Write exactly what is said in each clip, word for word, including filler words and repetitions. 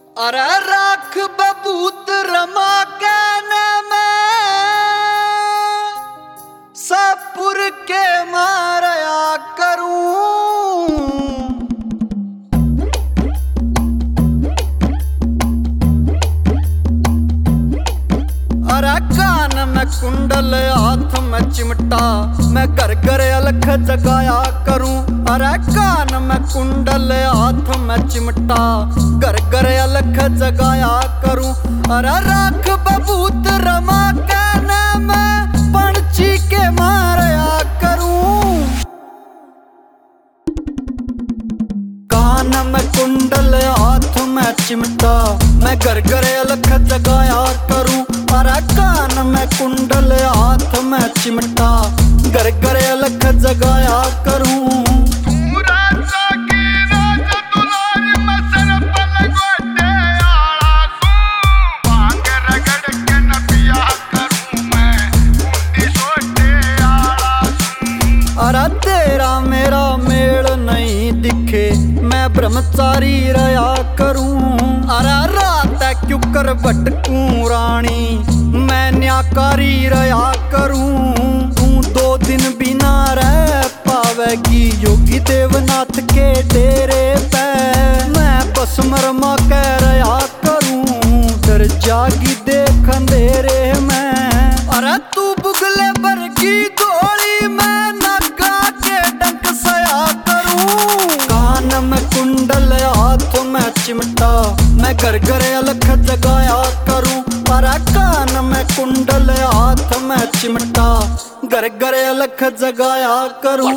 अरे राख बबूत रमा कहने में सपुर के मारया करूं। अरे कान में कुंडल हाथ में चिमटा मैं घर घर अलख जगाया करूं। अरे कान में कुंडल हाथ में चिमटा घर घर अलख जगाया करूं। अरे राख बबूत रमा कहने में पंछी के मारया करूं। कान में कुंडल हाथ में चिमटा मैं घर घर अलख जगाया करूं। अरे कान में कुंडल हाथ में चिमटा घर घर अलख जगाया करूं। अरे तेरा मेरा मेल नहीं दिखे मैं ब्रह्मचारी रहा करूं। अरे रात क्यों कर भटकूं रानी मैं न्याकारी रहा करूं। तू दो दिन बिना रह पावेगी योगी देवनाथ के डेरे पे मैं बस मरमा कह रहा करूं डर जागी देख अंधेरे में। अरे तू बुगले बरगी गोली में नगा के डंक सया करूं। कान में कुंडल हाथ में चिमटा मैं घर घर अलख जगाया करूं। अरे कान में कुंडल हाथ में चिमटा घर घर अलख जगाया करूं।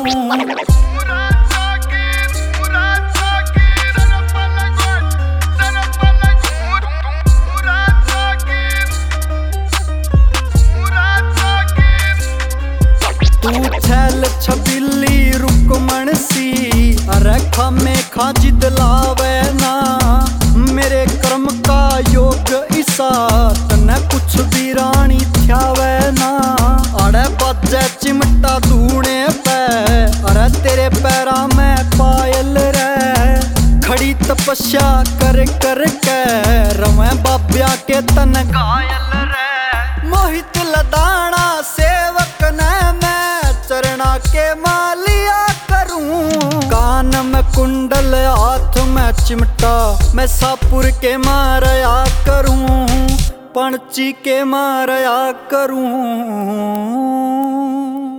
तू छैल छबिली रुकमण सी अरे खामे खा जिद लावे ना मेरे कर्म का योग ईसा तने कुछ भी रानी थ्यावे ना। अरे बजे चिमटा धूने पे अरे तेरे पैरा में पायल रे खड़ी तपस्या कर कर के रवे बाब्या के तन घायल रे। मोहित लदाना सेवक ने मैं चरणा के मालिया करूं। कान में कुंडल हाथ में चिमटा मैं सापुर के मारया करूं पंछी के मारया करूं।